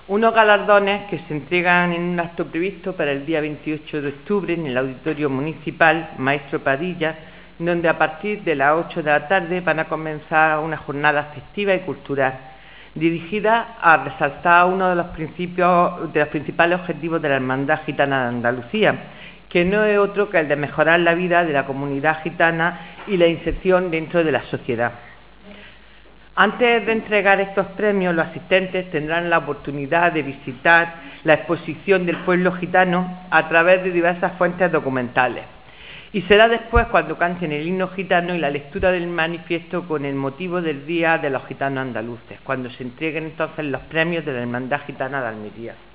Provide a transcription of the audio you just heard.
Unos galardones que se entregan en un acto previsto para el día 28 de octubre en el Auditorio Municipal Maestro Padilla, donde a partir de las 8 de la tarde van a comenzar una jornada festiva y cultural, dirigida a resaltar uno de los principales objetivos de la Hermandad Gitana de Andalucía, que no es otro que el de mejorar la vida de la comunidad gitana y la inserción dentro de la sociedad. Antes de entregar estos premios, los asistentes tendrán la oportunidad de visitar la exposición del pueblo gitano a través de diversas fuentes documentales. Y será después cuando canten el himno gitano y la lectura del manifiesto con el motivo del Día de los Gitanos Andaluces, cuando se entreguen entonces los premios de la Hermandad Gitana de Almería.